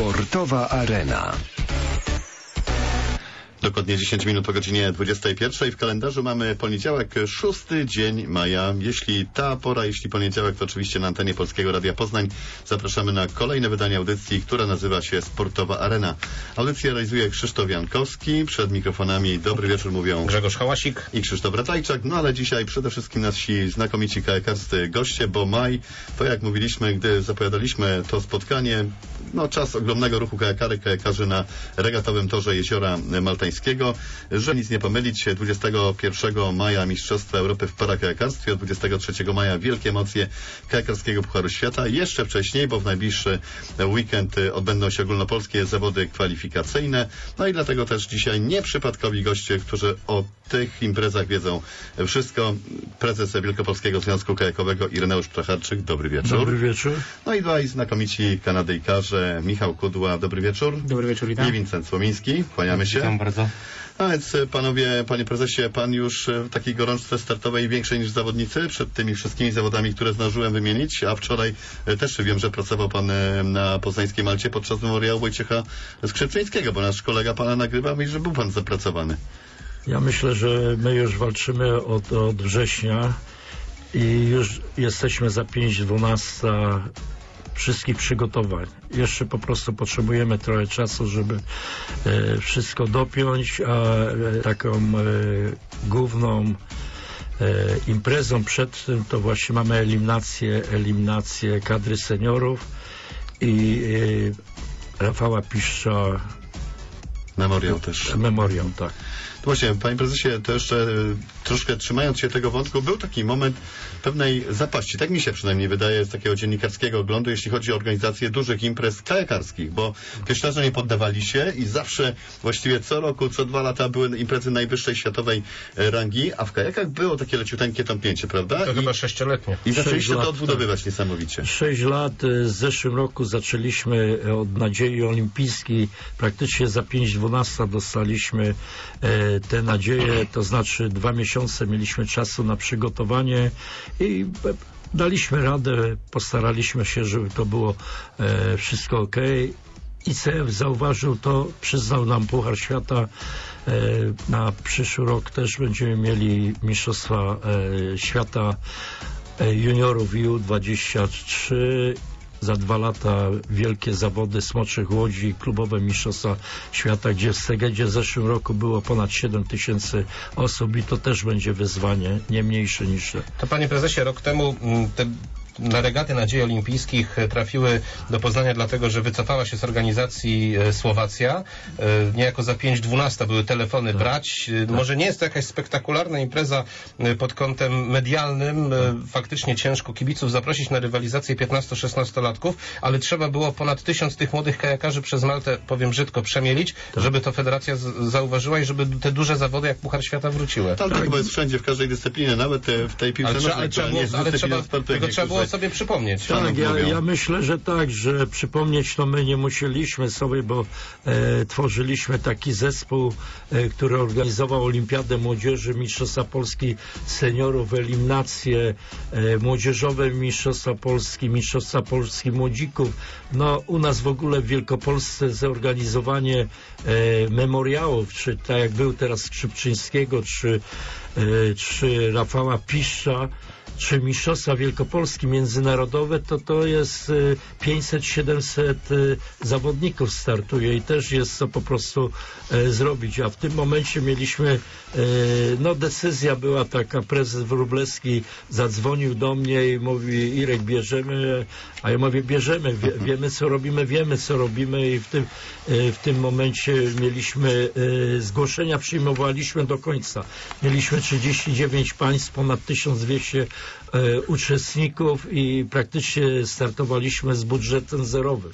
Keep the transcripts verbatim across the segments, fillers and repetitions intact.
Sportowa Arena. Dokładnie dziesięć minut po godzinie dwudziestej pierwszej. W kalendarzu mamy poniedziałek, szósty dzień maja. Jeśli ta pora, jeśli poniedziałek, to oczywiście na antenie Polskiego Radia Poznań zapraszamy na kolejne wydanie audycji, która nazywa się Sportowa Arena. Audycję realizuje Krzysztof Jankowski. Przed mikrofonami dobry wieczór mówią Grzegorz Hałasik i Krzysztof Ratajczak. No ale dzisiaj przede wszystkim nasi znakomici kajakarscy goście, bo maj, to jak mówiliśmy, gdy zapowiadaliśmy to spotkanie, no czas ogromnego ruchu kajakarek, kajakarzy na regatowym torze Jeziora Maltańskiego. Że nic nie pomylić, dwudziestego pierwszego maja Mistrzostwa Europy w parakajakarstwie, od dwudziestego trzeciego maja wielkie emocje kajakarskiego Pucharu Świata. Jeszcze wcześniej, bo w najbliższy weekend odbędą się ogólnopolskie zawody kwalifikacyjne. No i dlatego też dzisiaj nieprzypadkowi goście, którzy o tych imprezach wiedzą wszystko. Prezes Wielkopolskiego Związku Kajakowego Ireneusz Ptacharczyk. Dobry wieczór. Dobry wieczór. No i dwaj znakomici Kanadyjkarze. Michał Kudła. Dobry wieczór. Dobry wieczór, witam. I Wincent Słomiński. Kłaniamy się. Witam bardzo. A więc panowie, panie prezesie, pan już w takiej gorączce startowej większej niż zawodnicy przed tymi wszystkimi zawodami, które zdążyłem wymienić, a wczoraj też wiem, że pracował pan na poznańskiej Malcie podczas memoriału Wojciecha Skrzypczyńskiego, bo nasz kolega pana nagrywał i że był pan zapracowany. Ja myślę, że my już walczymy od, od września i już jesteśmy za pięć dwunasta wszystkich przygotowań. Jeszcze po prostu potrzebujemy trochę czasu, żeby e, wszystko dopiąć, a e, taką e, główną e, imprezą przed tym to właśnie mamy eliminację, eliminację kadry seniorów i e, Rafała Piszcza. Memoriał też. Memoriał, tak. To właśnie, panie prezesie, to jeszcze troszkę trzymając się tego wątku, był taki moment pewnej zapaści, tak mi się przynajmniej wydaje, z takiego dziennikarskiego oglądu, jeśli chodzi o organizację dużych imprez kajakarskich, bo pieszczarze nie poddawali się i zawsze, właściwie co roku, co dwa lata były imprezy najwyższej światowej rangi, a w kajakach było takie leciuteńkie tąpnięcie, prawda? To I, chyba sześcioletnie. I zaczęliście lat, to odbudowywać tak. niesamowicie. Sześć lat. W zeszłym roku zaczęliśmy od nadziei olimpijskiej. Praktycznie za pięć dwunasta dostaliśmy e, te nadzieje, to znaczy dwa miesiące mieliśmy czasu na przygotowanie i daliśmy radę, postaraliśmy się, żeby to było e, wszystko ok. I C F zauważył to, przyznał nam Puchar Świata. E, na przyszły rok też będziemy mieli Mistrzostwa e, Świata e, juniorów U dwadzieścia trzy. Za dwa lata wielkie zawody smoczych łodzi, klubowe mistrzostwa świata, gdzie w Segedzie w zeszłym roku było ponad siedem tysięcy osób i to też będzie wyzwanie, nie mniejsze niż te. To panie prezesie, rok temu te na regaty nadziei olimpijskich trafiły do Poznania dlatego, że wycofała się z organizacji Słowacja. Niejako za pięć dwunasta były telefony brać. Może nie jest to jakaś spektakularna impreza pod kątem medialnym. Faktycznie ciężko kibiców zaprosić na rywalizację piętnasto-szesnastolatków, ale trzeba było ponad tysiąc tych młodych kajakarzy przez Maltę, powiem brzydko, przemielić, tak. żeby to federacja z- zauważyła i żeby te duże zawody jak Puchar Świata wróciły. Ale to chyba jest wszędzie, w każdej dyscyplinie, nawet w tej piłce nożnej, ale trzeba, która nie jest ale trzeba, dyscypliną sportu, tego trzeba było niektórzy... sobie przypomnieć. Tak, ja, ja myślę, że tak, że przypomnieć to my nie musieliśmy sobie, bo e, tworzyliśmy taki zespół, e, który organizował Olimpiadę Młodzieży, Mistrzostwa Polski Seniorów, eliminacje, e, młodzieżowe Mistrzostwa Polski, Mistrzostwa Polski Młodzików. No u nas w ogóle w Wielkopolsce zorganizowanie e, memoriałów, czy tak jak był teraz Skrzypczyńskiego, czy, e, czy Rafała Piszcza, czy Mistrzostwa Wielkopolski międzynarodowe, to to jest pięćset siedemset zawodników startuje i też jest co po prostu e, zrobić. A w tym momencie mieliśmy, e, no decyzja była taka, prezes Wróblewski zadzwonił do mnie i mówi: Irek, bierzemy, a ja mówię: bierzemy, wie, wiemy co robimy, wiemy co robimy i w tym, e, w tym momencie mieliśmy e, zgłoszenia, przyjmowaliśmy do końca. Mieliśmy trzydzieści dziewięć państw, ponad tysiąc dwieście e, uczestników i praktycznie startowaliśmy z budżetem zerowym.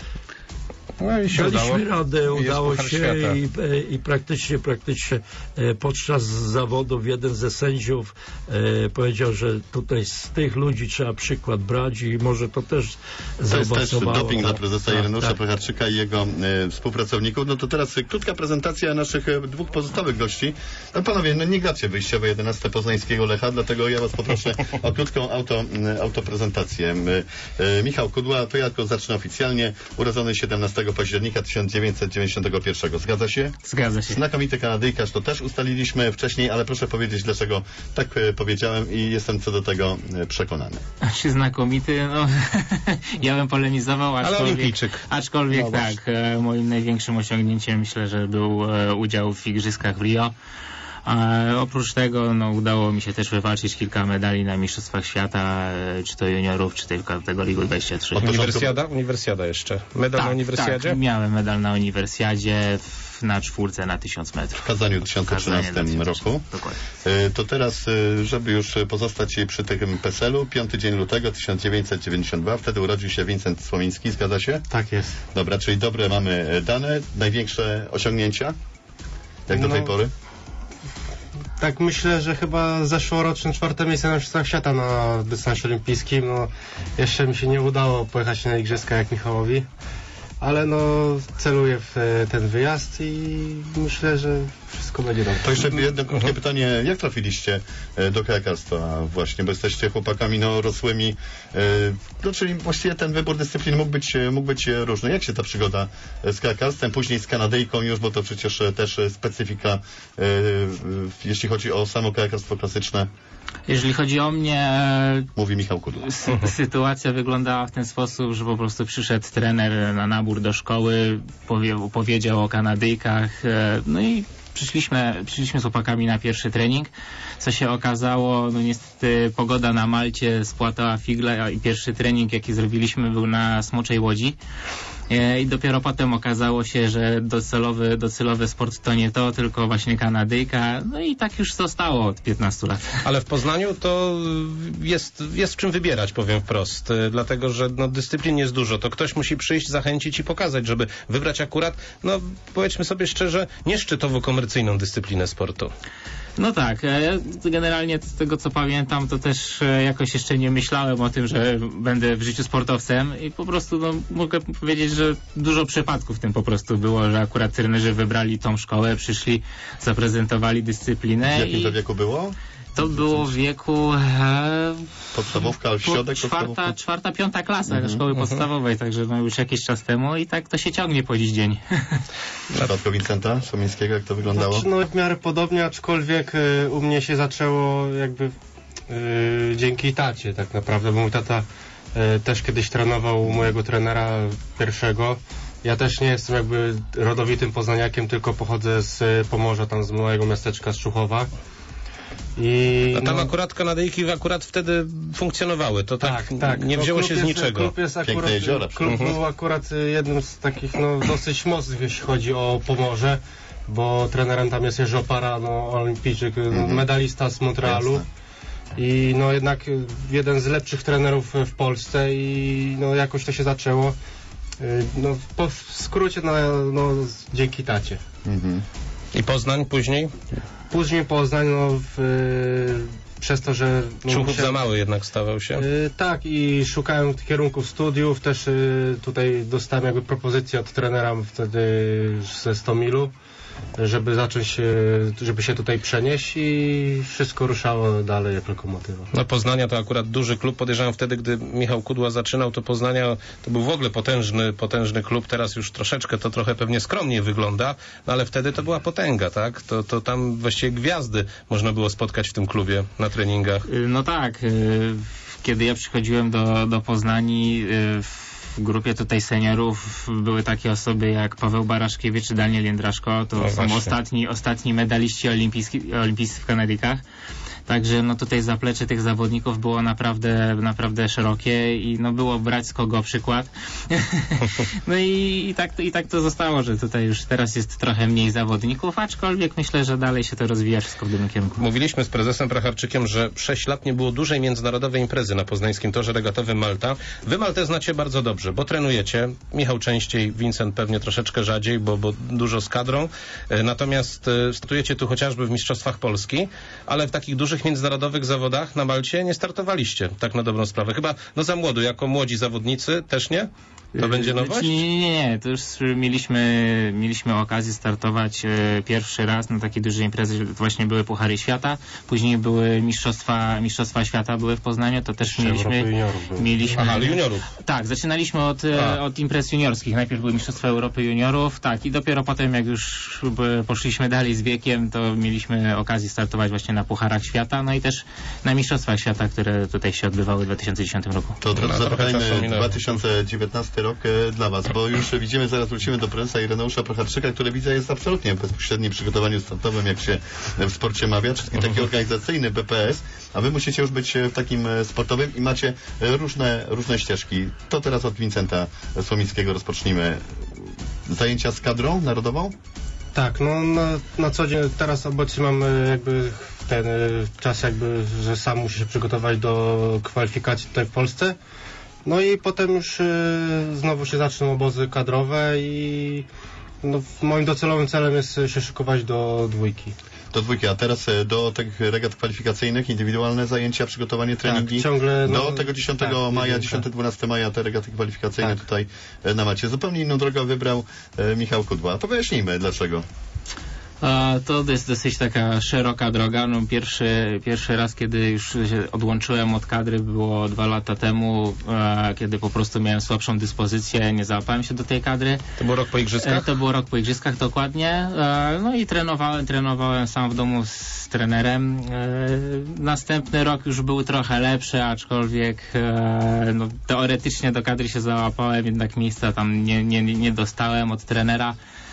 No i się Daliśmy udało. radę, udało Puchar się i, Świata. i praktycznie, praktycznie podczas zawodów jeden ze sędziów e, powiedział, że tutaj z tych ludzi trzeba przykład brać i może to też zaowocowało. To jest też doping dla prezesa tak, Ireneusza tak. Ptacharczyka i jego e, współpracowników. No to teraz krótka prezentacja naszych e, dwóch pozostałych gości. No panowie, no nie gracie wyjściowe jedenaste poznańskiego Lecha, dlatego ja was poproszę o krótką auto, autoprezentację. E, e, Michał Kudła, to ja tylko zacznę oficjalnie. Urodzony siedemnastego pierwszego października tysiąc dziewięćset dziewięćdziesiątego pierwszego. Zgadza się? Zgadza się. Znakomity Kanadyjkarz, to też ustaliliśmy wcześniej, ale proszę powiedzieć, dlaczego tak e, powiedziałem i jestem co do tego e, przekonany. Znakomity, no ja bym polemizował, Ale aczkolwiek, olimpijczyk. aczkolwiek No tak, e, moim największym osiągnięciem myślę, że był e, udział w Igrzyskach w Rio. A oprócz tego no, udało mi się też wywalczyć kilka medali na Mistrzostwach Świata, e, czy to juniorów, czy tej kategorii dwadzieścia trzy. Uniwersjada? Uniwersjada jeszcze. Medal na uniwersjadzie? Tak, miałem medal na uniwersjadzie w, na czwórce na tysiąc metrów. W Kazaniu w dwa tysiące trzynastym roku. Dokładnie. E, to teraz, e, żeby już pozostać przy tym PESEL-u, piąty dzień lutego tysiąc dziewięćset dziewięćdziesiątego drugiego, wtedy urodził się Wincent Słomiński, zgadza się? Tak jest. Dobra, czyli dobre mamy dane, największe osiągnięcia, jak do No. tej pory? Tak myślę, że chyba zeszłoroczne czwarte miejsce na Mistrzostwach Świata na dystansie olimpijskim. No, jeszcze mi się nie udało pojechać na igrzyska jak Michałowi, ale no celuję w e, ten wyjazd i myślę, że wszystko będzie dobrze. To jeszcze jedno krótkie pytanie, jak trafiliście e, do kajakarstwa właśnie, bo jesteście chłopakami no rosłymi, e, no czyli właściwie ten wybór dyscyplin mógł być, mógł być różny. Jak się ta przygoda z kajakarstwem, później z Kanadyjką już, bo to przecież też specyfika, e, jeśli chodzi o samo kajakarstwo klasyczne, Jeżeli chodzi o mnie, mówi Michał Kudła. sy sytuacja wyglądała w ten sposób, że po prostu przyszedł trener na nabór do szkoły, powie powiedział o Kanadyjkach, e, no i Przyszliśmy, przyszliśmy z chłopakami na pierwszy trening. Co się okazało, no niestety pogoda na Malcie spłatała figle i pierwszy trening, jaki zrobiliśmy, był na Smoczej Łodzi. I dopiero potem okazało się, że docelowy, docelowy sport to nie to, tylko właśnie Kanadyjka. No i tak już zostało od piętnastu lat. Ale w Poznaniu to jest, jest w czym wybierać, powiem wprost. Dlatego, że no, dyscyplin jest dużo. To ktoś musi przyjść, zachęcić i pokazać, żeby wybrać akurat, no powiedzmy sobie szczerze, nie szczytowo komercyjną dyscyplinę sportu. No tak, generalnie z tego co pamiętam, to też jakoś jeszcze nie myślałem o tym, że będę w życiu sportowcem i po prostu no, mogę powiedzieć, że dużo przypadków w tym po prostu było, że akurat trenerzy wybrali tą szkołę, przyszli, zaprezentowali dyscyplinę. W jakim i to wieku było? To było w wieku e, podstawówka, środek czwarta, czwarta, piąta klasa mhm. szkoły podstawowej, także no już jakiś czas temu i tak to się ciągnie po dziś dzień. W przypadku Wincenta Słomińskiego, jak to wyglądało? Znaczy, no w miarę podobnie, aczkolwiek y, u mnie się zaczęło jakby y, dzięki tacie tak naprawdę, bo mój tata y, też kiedyś trenował u mojego trenera pierwszego. Ja też nie jestem jakby rodowitym poznaniakiem, tylko pochodzę z Pomorza, tam z małego miasteczka, z Czuchowa. I, A tam no, akurat Kanadyjki akurat wtedy funkcjonowały, to tak, tak, tak. nie wzięło No, się z jest, niczego. Klub, jest Piękne akurat, jeziora, klub mhm. był akurat jednym z takich no, dosyć mocnych, jeśli chodzi o Pomorze, bo trenerem tam jest Jerzy Opara, no, olimpijczyk, mhm. medalista z Montrealu. Jasne. I no jednak jeden z lepszych trenerów w Polsce i no jakoś to się zaczęło. No po, w skrócie no, no dzięki tacie. Mhm. I Poznań później? Później Poznań, no w, przez to, że... No, Człuchów musiałem- za mały jednak stawał się. Y, tak, i szukałem kierunków studiów, też y, tutaj dostałem jakby propozycję od trenera wtedy ze Stomilu, żeby zacząć, y, żeby się tutaj przenieść i wszystko ruszało dalej jak lokomotywa. No Poznania to akurat duży klub. Podejrzewam wtedy, gdy Michał Kudła zaczynał, to Poznania to był w ogóle potężny, potężny klub. Teraz już troszeczkę to trochę pewnie skromnie wygląda, no ale wtedy to była potęga, tak? To, to tam właściwie gwiazdy można było spotkać w tym klubie na treningach. Y, No tak, y, kiedy ja przychodziłem do, do Poznani, y, w grupie tutaj seniorów były takie osoby jak Paweł Baraszkiewicz czy Daniel Jędraszko, to No są właśnie. ostatni, ostatni medaliści olimpijski, olimpijscy w Kanadykach. Także no tutaj zaplecze tych zawodników było naprawdę, naprawdę szerokie i no było brać z kogo przykład. No i, i, tak, i tak to zostało, że tutaj już teraz jest trochę mniej zawodników, aczkolwiek myślę, że dalej się to rozwija wszystko w dobrym kierunku. Mówiliśmy z prezesem Pracharczykiem, że sześć lat nie było dużej międzynarodowej imprezy na poznańskim torze regatowym Malta. Wy Maltę znacie bardzo dobrze, bo trenujecie. Michał częściej, Vincent pewnie troszeczkę rzadziej, bo, bo dużo z kadrą. E, Natomiast e, startujecie tu chociażby w Mistrzostwach Polski, ale w takich dużych międzynarodowych zawodach na Malcie nie startowaliście, tak na dobrą sprawę. Chyba no za młodu, jako młodzi zawodnicy też nie? To będzie nowość? Nie, nie, nie. To już mieliśmy, mieliśmy okazję startować e, pierwszy raz na takiej dużej imprezie. Właśnie były Puchary Świata, później były Mistrzostwa, Mistrzostwa Świata były w Poznaniu, to też mieliśmy... mieliśmy Aha, ale juniorów. Tak, zaczynaliśmy od, e, od imprez juniorskich. Najpierw były Mistrzostwa Europy Juniorów, tak, i dopiero potem, jak już by, poszliśmy dalej z wiekiem, to mieliśmy okazję startować właśnie na Pucharach Świata, no i też na Mistrzostwach Świata, które tutaj się odbywały w dwa tysiące dziesiątym roku. To od razu zapytajmy dwa tysiące dziewiętnasty rok e, dla Was, bo już widzimy, zaraz wrócimy do prezesa Ireneusza Procharczyka, który widzę jest absolutnie w bezpośrednim przygotowaniu startowym, jak się w sporcie mawia, czyli taki uh-huh. organizacyjny B P S, a Wy musicie już być w takim sportowym i macie różne, różne ścieżki. To teraz od Wincenta Słomickiego rozpocznijmy. Zajęcia z kadrą narodową? Tak, no na, na co dzień teraz obecnie mam jakby ten czas jakby, że sam muszę się przygotować do kwalifikacji tutaj w Polsce. No i potem już y, znowu się zaczną obozy kadrowe i no, moim docelowym celem jest się szykować do dwójki. Do dwójki, a teraz do tych regat kwalifikacyjnych, indywidualne zajęcia, przygotowanie, treningi. Tak, ciągle, no, do tego dziesiątego tak, maja, dziesiątego do dwunastego maja te regaty kwalifikacyjne tak. tutaj na macie. Zupełnie inną drogę wybrał e, Michał Kudła. To wyjaśnijmy dlaczego. A, to jest dosyć taka szeroka droga. No, pierwszy, pierwszy raz, kiedy już się odłączyłem od kadry, było dwa lata temu, a, kiedy po prostu miałem słabszą dyspozycję, nie załapałem się do tej kadry. To był rok po igrzyskach? E, to był rok po igrzyskach, dokładnie. E, no i trenowałem, trenowałem sam w domu z trenerem. E, następny rok już był trochę lepszy, aczkolwiek e, no, teoretycznie do kadry się załapałem, jednak miejsca tam nie, nie, nie dostałem od trenera.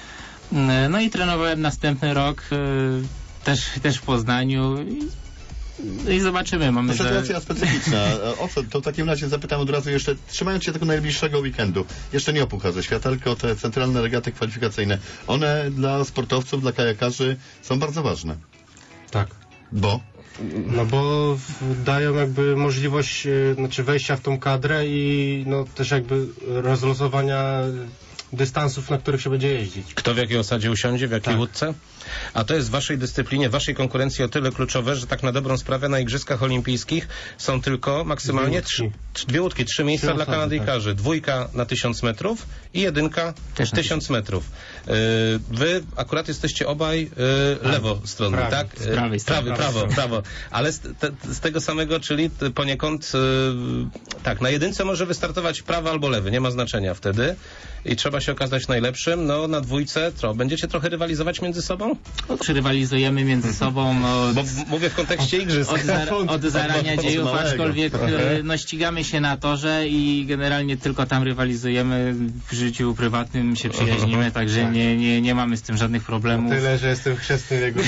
No i trenowałem następny rok y, też, też w Poznaniu i, no i zobaczymy. Mamy to sytuacja że... specyficzna. O co? To w takim razie zapytam od razu jeszcze, trzymając się tego najbliższego weekendu, jeszcze nie o Pucharze Świata, tylko te centralne regaty kwalifikacyjne. One dla sportowców, dla kajakarzy są bardzo ważne. Tak. Bo? No bo dają jakby możliwość znaczy wejścia w tą kadrę i no też jakby rozlosowania dystansów, na których się będzie jeździć. Kto w jakiej osadzie usiądzie, w jakiej tak. łódce? A to jest w waszej dyscyplinie, w waszej konkurencji o tyle kluczowe, że tak na dobrą sprawę na Igrzyskach Olimpijskich są tylko maksymalnie dwie łódki, trzy, dwie łódki, trzy miejsca trzy dla osoby, Kanadyjkarzy. Tak. Dwójka na tysiąc metrów i jedynka też tysiąc metrów. Yy, wy akurat jesteście obaj yy, lewostronni, prawy. tak? Z prawej strony. Prawy, prawo, prawo. Ale z, te, z tego samego, czyli poniekąd yy, tak, na jedynce może wystartować prawy albo lewy, nie ma znaczenia wtedy. I trzeba się okazać najlepszym. No na dwójce co? Będziecie trochę rywalizować między sobą? No, rywalizujemy między sobą. No, Bo w, mówię w kontekście igrzysk. Od, zar od zarania od, od dziejów, aczkolwiek no, ścigamy się na torze i generalnie tylko tam rywalizujemy. W życiu prywatnym się przyjaźnimy, także nie, nie, nie mamy z tym żadnych problemów. Tyle, że jestem chrzestny jego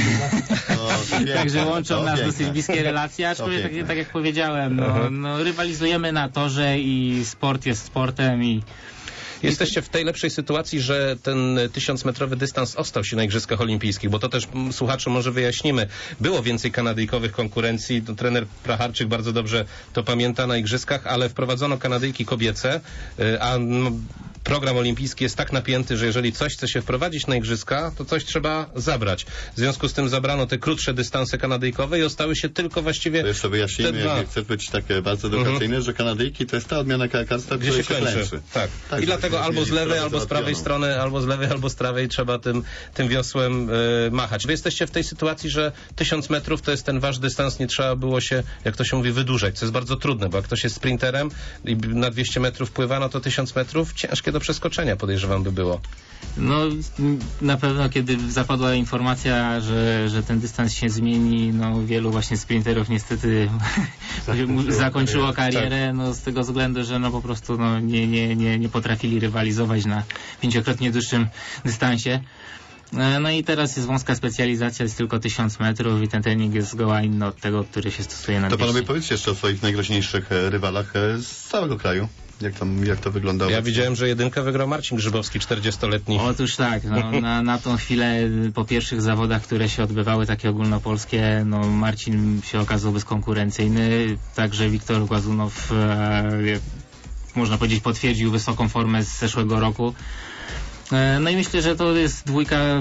no, Także łączą nas dosyć bliskie relacje, aczkolwiek tak, tak jak powiedziałem, no, no, rywalizujemy na torze i sport jest sportem i Jesteście w tej lepszej sytuacji, że ten tysiącmetrowy dystans ostał się na Igrzyskach Olimpijskich, bo to też m, słuchaczom może wyjaśnimy. Było więcej kanadyjkowych konkurencji, to trener Procharczyk bardzo dobrze to pamięta na Igrzyskach, ale wprowadzono Kanadyjki kobiece, y, a no, program olimpijski jest tak napięty, że jeżeli coś chce się wprowadzić na Igrzyska, to coś trzeba zabrać. W związku z tym zabrano te krótsze dystanse kanadyjkowe i ostały się tylko właściwie to jeszcze wyjaśnijmy, jak chcę być takie bardzo edukacyjne, mm-hmm. że Kanadyjki to jest ta odmiana kajakarstwa, gdzie się kończy. Klęczy. Tak. tak. I dlatego albo z lewej, albo z prawej strony, albo z lewej, albo z prawej trzeba tym, tym wiosłem y, machać. Wy jesteście w tej sytuacji, że tysiąc metrów to jest ten wasz dystans, nie trzeba było się, jak to się mówi, wydłużać, co jest bardzo trudne, bo jak ktoś jest sprinterem i na dwieście metrów pływa, no to tysiąc metrów ciężkie do przeskoczenia, podejrzewam, by było. No na pewno, kiedy zapadła informacja, że, że ten dystans się zmieni, no wielu właśnie sprinterów niestety zakończyło, zakończyło karierę, no z tego względu, że no po prostu no, nie, nie, nie, nie potrafili rywalizować na pięciokrotnie dłuższym dystansie. No i teraz jest wąska specjalizacja, jest tylko tysiąc metrów i ten trening jest zgoła inny od tego, który się stosuje na To dwieście. panowie, powiedzcie jeszcze o swoich najgroźniejszych rywalach z całego kraju. Jak, tam, jak to wyglądało? Ja widziałem, że jedynkę wygrał Marcin Grzybowski, czterdziestoletni. Otóż tak, no, na, na tą chwilę po pierwszych zawodach, które się odbywały, takie ogólnopolskie, no Marcin się okazał bezkonkurencyjny, także Wiktor Głazunow, e, można powiedzieć, potwierdził wysoką formę z zeszłego roku. E, no i myślę, że to jest dwójka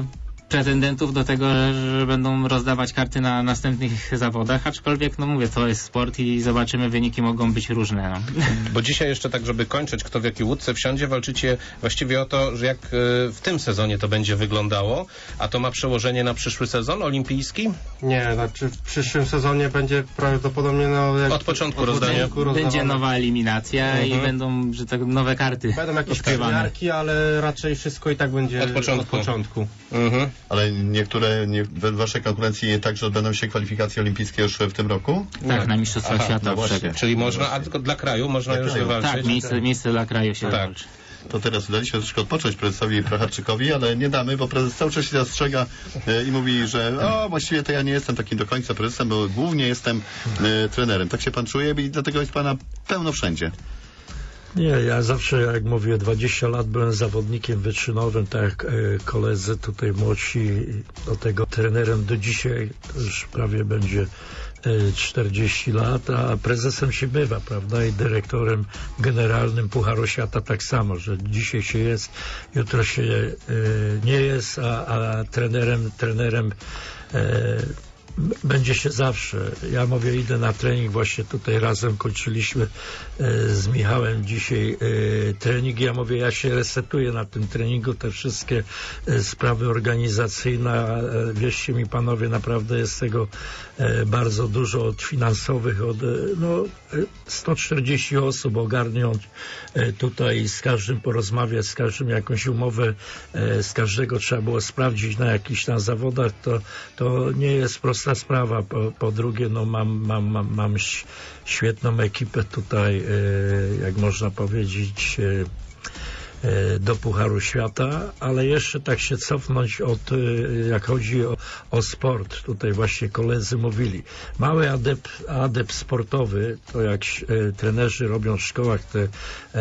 pretendentów do tego, że będą rozdawać karty na następnych zawodach, aczkolwiek, no mówię, to jest sport i zobaczymy, wyniki mogą być różne. No. Bo dzisiaj jeszcze tak, żeby kończyć, kto w jakiej łódce wsiądzie, walczycie właściwie o to, że jak w tym sezonie to będzie wyglądało, a to ma przełożenie na przyszły sezon olimpijski? Nie, znaczy w przyszłym sezonie będzie prawdopodobnie no, jak Od początku od rozdanie. początku Będzie rozdawane. nowa eliminacja Mhm. i będą, że tak, nowe karty Będą jakieś odkrywane. karniarki, ale raczej wszystko i tak będzie Od początku. Od początku. Mhm. Ale niektóre, nie, w waszej konkurencji także odbędą się kwalifikacje olimpijskie już w tym roku? Tak, na Mistrzostwach Aha, Świata. no właśnie. wszedł. Czyli można, a tylko dla kraju można Dla już kraju. wywalczyć? Tak, miejsce, miejsce dla kraju się Tak. walczy. To teraz udaliśmy troszkę odpocząć prezesowi Procharczykowi, ale nie damy, bo prezes cały czas się zastrzega e, i mówi, że o, właściwie to ja nie jestem takim do końca prezesem, bo głównie jestem e, trenerem. Tak się pan czuje i dlatego jest pana pełno wszędzie. Nie, ja zawsze, jak mówię, dwadzieścia lat byłem zawodnikiem wyczynowym, tak jak e, koledzy tutaj młodsi, do tego trenerem do dzisiaj, to już prawie będzie e, czterdzieści lat, a prezesem się bywa, prawda, i dyrektorem generalnym Pucharu Świata tak samo, że dzisiaj się jest, jutro się e, nie jest, a, a trenerem, trenerem e, będzie się zawsze. Ja mówię, idę na trening, właśnie tutaj razem kończyliśmy e, z Michałem dzisiaj e, trening. Ja mówię, ja się resetuję na tym treningu, te wszystkie e, sprawy organizacyjne. E, wierzcie mi panowie, naprawdę jest tego e, bardzo dużo, od finansowych, od e, no, e, sto czterdzieści osób ogarniąć e, tutaj, z każdym porozmawiać, z każdym jakąś umowę, e, z każdego trzeba było sprawdzić na jakichś tam zawodach, to, to nie jest prosta sprawa. Po, po drugie, no mam, mam, mam, mam świetną ekipę tutaj, e, jak można powiedzieć, e, e, do Pucharu Świata, ale jeszcze tak się cofnąć od, e, jak chodzi o, o sport, tutaj właśnie koledzy mówili, mały adept, adept sportowy, to jak e, trenerzy robią w szkołach te e,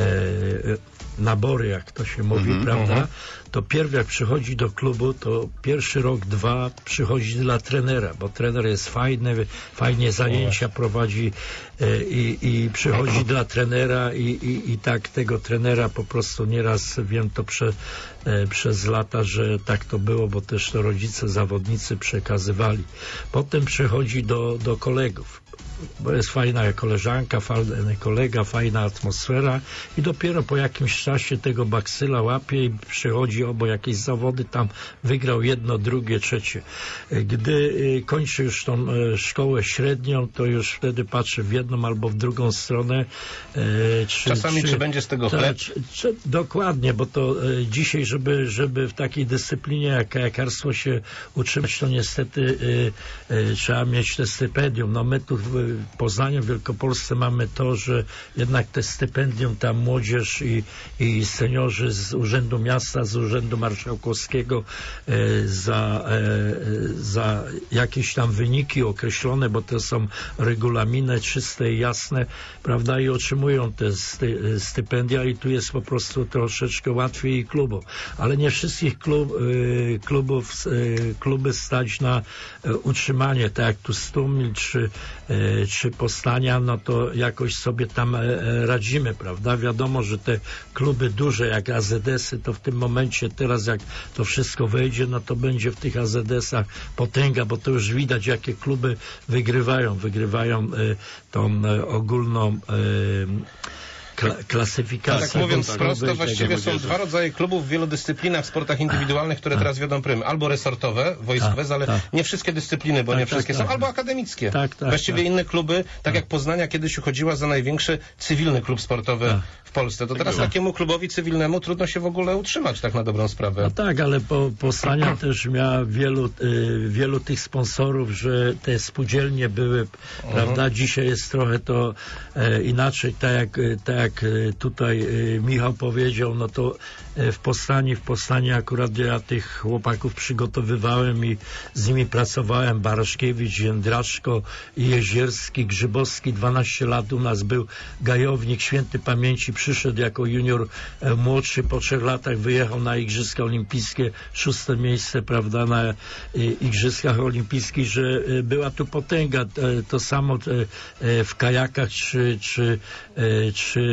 nabory, jak to się mówi, Mhm, prawda? mhm. To pierw jak przychodzi do klubu, to pierwszy rok, dwa przychodzi dla trenera, bo trener jest fajny, fajnie zajęcia prowadzi e, i, i przychodzi dla trenera i, i, i tak tego trenera po prostu nieraz wiem to prze, e, przez lata, że tak to było, bo też to rodzice, zawodnicy przekazywali. Potem przychodzi do, do kolegów, bo jest fajna koleżanka, fajny kolega, fajna atmosfera i dopiero po jakimś czasie tego baksyla łapie i przychodzi, o, bo jakieś zawody tam wygrał jedno, drugie, trzecie. Gdy kończy już tą szkołę średnią, to już wtedy patrzy w jedną albo w drugą stronę. Czy, Czasami czy, czy będzie z tego tak, chleb? czy, czy, dokładnie, bo to e, dzisiaj, żeby, żeby w takiej dyscyplinie jak kajakarstwo się utrzymać, to niestety e, e, trzeba mieć te stypendium. No my tu w Poznaniu, w Wielkopolsce mamy to, że jednak te stypendium, ta młodzież i, i seniorzy z Urzędu Miasta, z Urzędu Marszałkowskiego e, za, e, za jakieś tam wyniki określone, bo to są regulaminy czyste i jasne, prawda, i otrzymują te sty, stypendia i tu jest po prostu troszeczkę łatwiej klubom. Ale nie wszystkich klub, y, klubów, y, kluby stać na y, utrzymanie, tak jak tu Stumil czy, y, czy Postania, no to jakoś sobie tam y, radzimy, prawda? Wiadomo, że te kluby duże jak A Z S-y, to w tym momencie teraz jak to wszystko wejdzie, no to będzie w tych A Z S-ach potęga, bo to już widać, jakie kluby wygrywają. Wygrywają y, tą y, ogólną y, Kla klasyfikację. Tak mówiąc prosto, właściwie tak, są młodzieży. dwa rodzaje klubów w wielu dyscyplinach, w sportach indywidualnych, które teraz wiodą prym. Albo resortowe, wojskowe, Tak, ale tak. nie wszystkie dyscypliny, bo Tak, nie tak, wszystkie tak. są, albo akademickie. Tak, tak, właściwie tak. inne kluby, tak jak Poznania kiedyś uchodziła za największy cywilny klub sportowy Tak. w Polsce. To teraz było. takiemu klubowi cywilnemu trudno się w ogóle utrzymać, tak na dobrą sprawę. No tak, ale po, Postania też miała wielu, y, wielu tych sponsorów, że te spółdzielnie były, prawda? Dzisiaj jest trochę to e, inaczej, tak jak, tak jak e, tutaj e, Michał powiedział, no to e, w Postani, w Postani akurat ja tych chłopaków przygotowywałem i z nimi pracowałem. Baraszkiewicz, Jędraczko, Jezierski, Grzybowski, dwanaście lat u nas był, Gajownik, święty pamięci, przyszedł jako junior e, młodszy, po trzech latach wyjechał na Igrzyska Olimpijskie, szóste miejsce, prawda, na e, Igrzyskach Olimpijskich, że e, była tu potęga. E, to samo e, e, w kajakach czy, czy, e, czy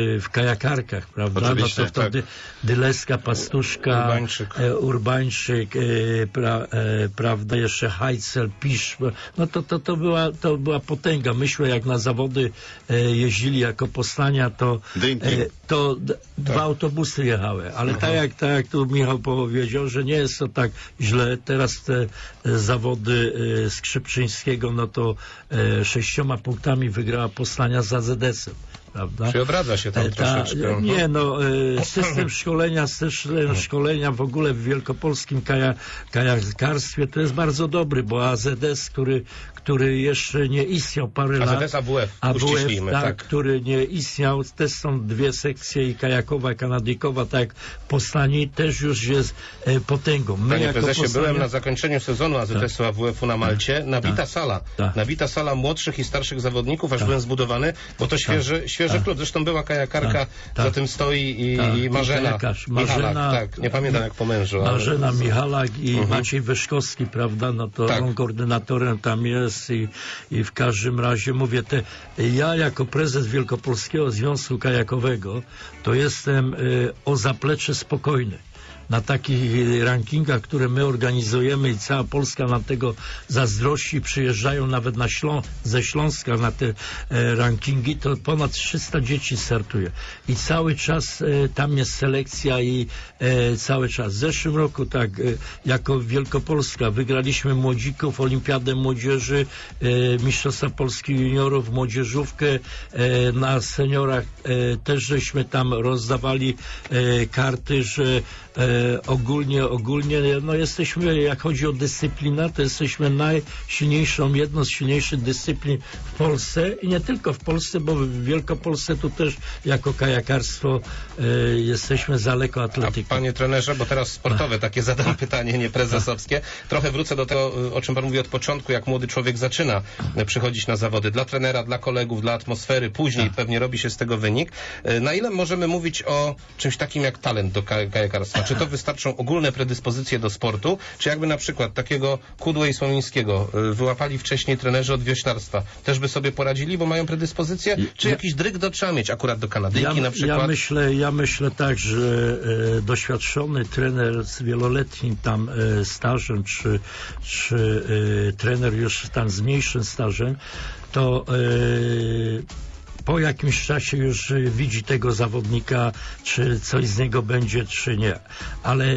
w kajakarkach, prawda? Oczywiście, no to wtedy tak. Dyleska, Pastuszka, Urbańczyk, e, Urbańczyk e, pra, e, prawda, jeszcze Heitzel, Pisz, no to, to, to, była, to była potęga. Myśmy jak na zawody e, jeździli jako Poznania, to, e, to d- dwa autobusy jechały, ale tak jak, tak jak tu Michał powiedział, że nie jest to tak źle. Teraz te e, zawody e, Skrzypczyńskiego, no to e, sześcioma punktami wygrała Poznania z A Z S-em. Prawda? Czy odradza się tam E, ta, troszeczkę? Nie, no, e, system szkolenia, system szkolenia w ogóle w wielkopolskim kaja, kajakarstwie to jest bardzo dobry, bo A Z S, który, który jeszcze nie istniał parę lat, A Z S A W F, A W F, uściślimy, tak, tak. który nie istniał, też są dwie sekcje, i kajakowa, i kanadyjkowa, tak jak w Poznaniu, też już jest e, potęgą. My Panie jako prezesie, Poznania- byłem na zakończeniu sezonu A Z S-u A W F-u na Malcie, nabita Tak. sala, Tak. nabita sala młodszych i starszych zawodników, aż Tak. byłem zbudowany, bo to świeży, świeży Tak. klub. Zresztą była kajakarka, Tak. za Tak. tym stoi i, Tak. i Marzena Kajakarz. Michalak, Marzena- tak, nie pamiętam jak po mężu. ale- Marzena Michalak i Mhm. Maciej Wyszkowski, prawda, no to Tak. on koordynatorem tam jest i, i w każdym razie mówię, te, ja jako prezes Wielkopolskiego Związku Kajakowego to jestem y, o zaplecze spokojny. Na takich rankingach, które my organizujemy i cała Polska nam tego zazdrości, przyjeżdżają nawet na Ślą- ze Śląska na te e, rankingi, to ponad trzysta dzieci startuje. I cały czas e, tam jest selekcja i e, cały czas. W zeszłym roku tak, e, jako Wielkopolska wygraliśmy młodzików, Olimpiadę Młodzieży, e, Mistrzostwa Polski Juniorów, młodzieżówkę, e, na seniorach e, też żeśmy tam rozdawali e, karty, że e, ogólnie, ogólnie, no jesteśmy, jak chodzi o dyscyplinę, to jesteśmy najsilniejszą, jedną z silniejszych dyscyplin w Polsce i nie tylko w Polsce, bo w Wielkopolsce tu też jako kajakarstwo e, jesteśmy za A lekkoatletyką. panie trenerze, bo teraz sportowe takie zadam pytanie, nie prezesowskie. Trochę wrócę do tego, o czym pan mówi od początku, jak młody człowiek zaczyna przychodzić na zawody. Dla trenera, dla kolegów, dla atmosfery, później pewnie robi się z tego wynik. Na ile możemy mówić o czymś takim jak talent do kaj- kajakarstwa? Czy to wystarczą ogólne predyspozycje do sportu, czy jakby na przykład takiego Kudłę i Słomińskiego y, wyłapali wcześniej trenerzy od wioślarstwa, też by sobie poradzili, bo mają predyspozycje? Czy jakiś dryg do trzeba mieć akurat do kanadyjki Ja, na przykład? ja, myślę, ja myślę tak, że e, doświadczony trener z wieloletnim tam e, stażem, czy, czy e, trener już tam z mniejszym stażem, to e, po jakimś czasie już e, widzi tego zawodnika, czy coś z niego będzie, czy nie. Ale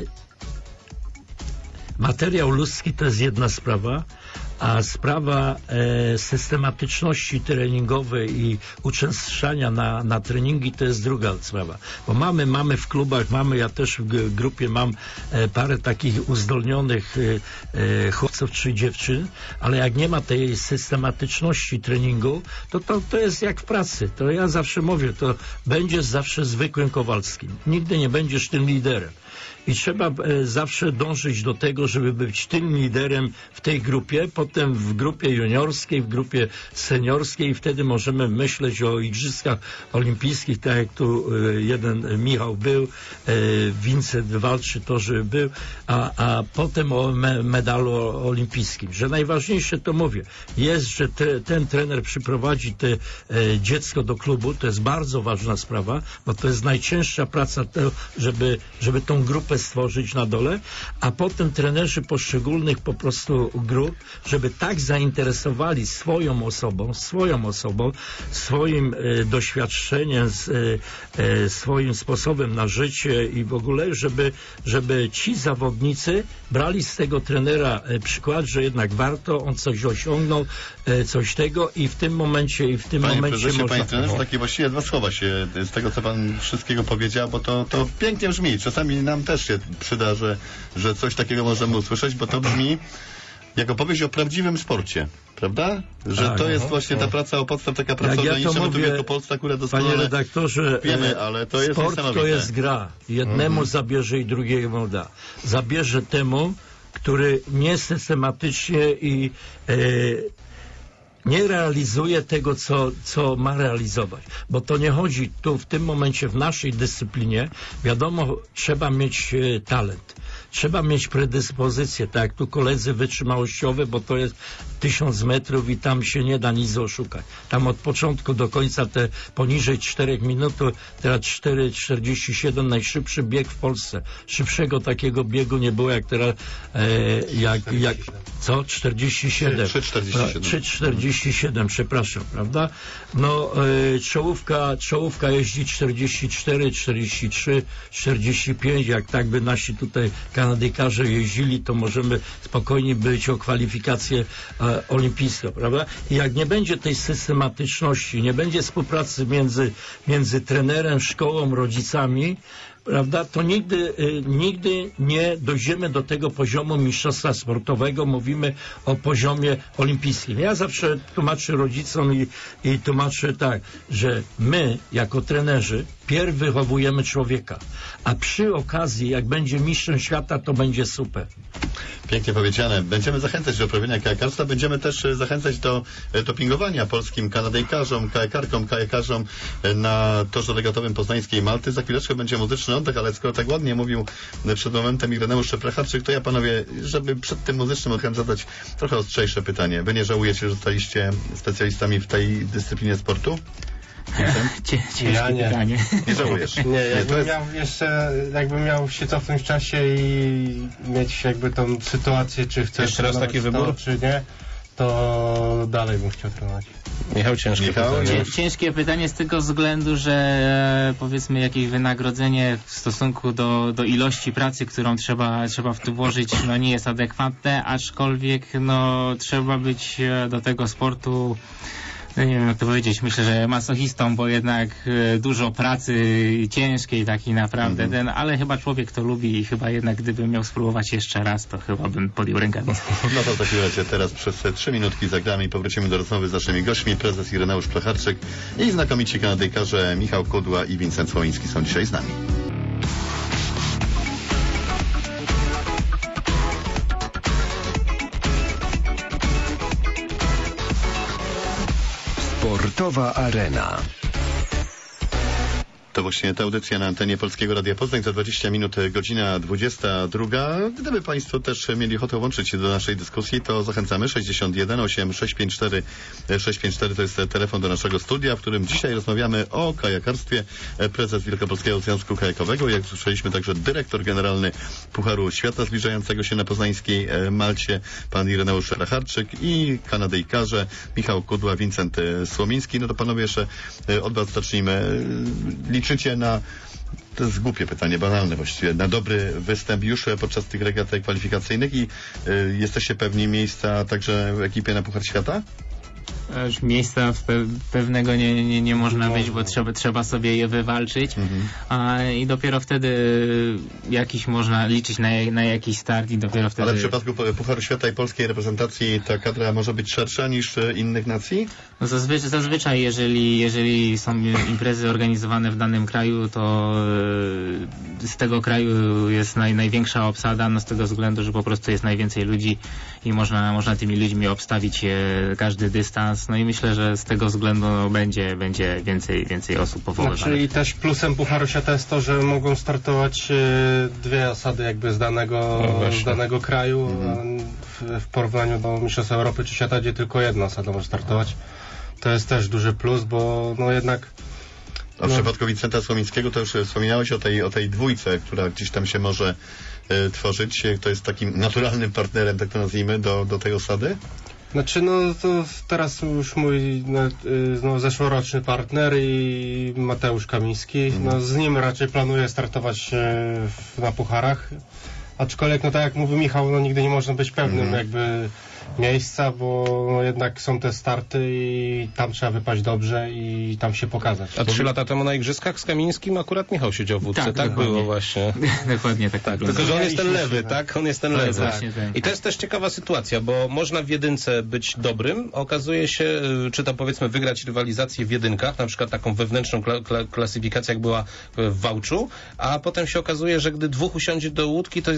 materiał ludzki to jest jedna sprawa, a sprawa e, systematyczności treningowej i uczęszczania na, na treningi to jest druga sprawa. Bo mamy, mamy w klubach, mamy, ja też w g- grupie mam e, parę takich uzdolnionych e, e, chłopców czy dziewczyn, ale jak nie ma tej systematyczności treningu, to, to to jest jak w pracy. To ja zawsze mówię, to będziesz zawsze zwykłym Kowalskim. Nigdy nie będziesz tym liderem. I trzeba e, zawsze dążyć do tego, żeby być tym liderem w tej grupie, potem w grupie juniorskiej, w grupie seniorskiej i wtedy możemy myśleć o Igrzyskach Olimpijskich, tak jak tu e, jeden Michał był, e, Vincent walczy to, żeby był, a, a potem o me, medalu olimpijskim. Że najważniejsze, to mówię, jest, że te, ten trener przyprowadzi te e, dziecko do klubu, to jest bardzo ważna sprawa, bo to jest najcięższa praca, to, żeby, żeby tą grupę stworzyć na dole, a potem trenerzy poszczególnych po prostu grup, żeby tak zainteresowali swoją osobą, swoją osobą, swoim e, doświadczeniem, z, e, e, swoim sposobem na życie i w ogóle, żeby, żeby ci zawodnicy brali z tego trenera e, przykład, że jednak warto, on coś osiągnął, e, coś tego i w tym momencie i w tym Panie momencie prezesie, można... panie trenerze, takie właściwie dwa słowa się z tego, co pan wszystkiego powiedział, bo to, to pięknie brzmi. Czasami nam też się przyda, że, że coś takiego możemy usłyszeć, bo to brzmi jak opowieść o prawdziwym sporcie, prawda? Że Tak, to jest no, właśnie no. ta praca o podstaw, taka praca Jak ja to organiczna, bo tu mówię, Wielkopolska akurat Panie doskonale redaktorze, wiemy, e, ale to jest sport niesamowite. to jest gra. Jednemu zabierze i drugiemu da. Zabierze temu, który niesystematycznie i e, nie realizuje tego, co, co ma realizować. Bo to nie chodzi tu w tym momencie w naszej dyscyplinie. Wiadomo, trzeba mieć e, talent. trzeba mieć predyspozycję, tak jak tu koledzy wytrzymałościowe, bo to jest tysiąc metrów i tam się nie da nic oszukać. Tam od początku do końca te poniżej czterech minut, to teraz cztery czterdzieści siedem najszybszy bieg w Polsce. Szybszego takiego biegu nie było jak teraz, e, jak, jak, co? czterdzieści siedem. trzy czterdzieści siedem, przepraszam, prawda? No, e, czołówka, czołówka jeździ czterdzieści cztery, czterdzieści trzy, czterdzieści pięć, jak tak by nasi tutaj Kanadyjkarze jeździli, to możemy spokojnie być o kwalifikację e, olimpijską, prawda? I jak nie będzie tej systematyczności, nie będzie współpracy między, między trenerem, szkołą, rodzicami, prawda, to nigdy, y, nigdy nie dojdziemy do tego poziomu mistrzostwa sportowego. Mówimy o poziomie olimpijskim. Ja zawsze tłumaczę rodzicom i, i tłumaczę tak, że my jako trenerzy pierw wychowujemy człowieka, a przy okazji, jak będzie mistrzem świata, to będzie super. Pięknie powiedziane. Będziemy zachęcać do uprawiania kajakarstwa, będziemy też zachęcać do dopingowania polskim Kanadyjkarzom, kajakarkom, kajakarzom na torze regatowym poznańskiej Malty. Za chwileczkę będzie muzyczny oddech, ale skoro tak ładnie mówił przed momentem Ireneusz Plecharczyk, to ja, panowie, żeby przed tym muzycznym oddechem zadać trochę ostrzejsze pytanie. Wy nie żałujecie, że zostaliście specjalistami w tej dyscyplinie sportu? Cie, ciężkie Ja nie. pytanie. Nie żałujesz? Nie, jakbym to jest... miał jeszcze, jakbym miał się cofnąć w czasie i mieć jakby tą sytuację, czy chcę Jeszcze raz taki trenować wybór? to, czy nie, to dalej bym chciał trenować. Michał, ciężkie Michał, pytanie. Cię- Ciężkie pytanie z tego względu, że e, powiedzmy jakieś wynagrodzenie w stosunku do, do ilości pracy, którą trzeba, trzeba w to włożyć, no nie jest adekwatne, aczkolwiek no trzeba być e, do tego sportu, no nie wiem jak to powiedzieć, myślę, że masochistą, bo jednak e, dużo pracy ciężkiej takiej naprawdę, Mhm. ten, ale chyba człowiek to lubi i chyba jednak gdybym miał spróbować jeszcze raz, to chyba bym podjął rękawice. No to w takim razie teraz przez trzy minutki zagramy i powrócimy do rozmowy z naszymi gośćmi. Prezes Ireneusz Plecharczyk i znakomici Kanadyjkarze Michał Kudła i Wincent Słowiński są dzisiaj z nami. Sportowa Arena. To właśnie ta audycja na antenie Polskiego Radia Poznań. Za dwadzieścia minut, godzina dwudziesta druga. Gdyby Państwo też mieli ochotę łączyć się do naszej dyskusji, to zachęcamy. sześćdziesiąt jeden osiem sześć pięć cztery sześć pięć cztery to jest telefon do naszego studia, w którym dzisiaj rozmawiamy o kajakarstwie. Prezes Wielkopolskiego Związku Kajakowego, jak słyszeliśmy, także dyrektor generalny Pucharu Świata zbliżającego się na poznańskiej Malcie, pan Ireneusz Plecharczyk, i Kanadyjkarze Michał Kudła, Wincent Słowiński. No to panowie, jeszcze od was zacznijmy. Liczycie na, to jest głupie pytanie, banalne właściwie, na dobry występ już podczas tych regat kwalifikacyjnych i y, jesteście pewni miejsca także w ekipie na Puchar Świata? Już miejsca w pe pewnego nie, nie, nie można No. być, bo trzeba, trzeba sobie je wywalczyć, Mhm. a, i dopiero wtedy jakiś można liczyć na, na jakiś start i dopiero wtedy... Ale w przypadku Pucharu Świata i polskiej reprezentacji ta kadra może być szersza niż y, innych nacji? No zazwyczaj, zazwyczaj jeżeli, jeżeli są imprezy organizowane w danym kraju, to y, z tego kraju jest naj, największa obsada, no z tego względu, że po prostu jest najwięcej ludzi i można, można tymi ludźmi obstawić e, każdy dystans. No i myślę, że z tego względu no, będzie, będzie więcej, więcej osób powoływanych. Znaczy i też plusem Pucharu Świata jest to, że mogą startować e, dwie osady jakby z danego, No z danego kraju, mhm. w, w porównaniu do Mistrzostw Europy czy Świata, gdzie tylko jedna osada może startować. To jest też duży plus, bo no jednak... A w No. przypadku Wincenta Słowińskiego to już wspominałeś o tej, o tej dwójce, która gdzieś tam się może y, tworzyć. Kto jest takim naturalnym partnerem, tak to nazwijmy, do, do tej osady? Znaczy no to teraz już mój no, y, no, zeszłoroczny partner i Mateusz Kamiński, no z nim raczej planuję startować e, w, na pucharach, aczkolwiek no tak jak mówił Michał, no nigdy nie można być pewnym Mhm. jakby miejsca, bo no, jednak są te starty i tam trzeba wypaść dobrze i tam się pokazać. A trzy lata temu na Igrzyskach z Kamińskim akurat Michał siedział w łódce, tak, Tak, dokładnie. było właśnie. Dokładnie tak, tak Tylko, że on jest ten Mieliśmy lewy, się, tak? On jest ten Tak, lewy. właśnie ten. I to jest też ciekawa sytuacja, bo można w jedynce być dobrym, okazuje się, y, czy tam powiedzmy wygrać rywalizację w jedynkach, na przykład taką wewnętrzną kla kla klasyfikację, jak była w Wałczu, a potem się okazuje, że gdy dwóch usiądzie do łódki, to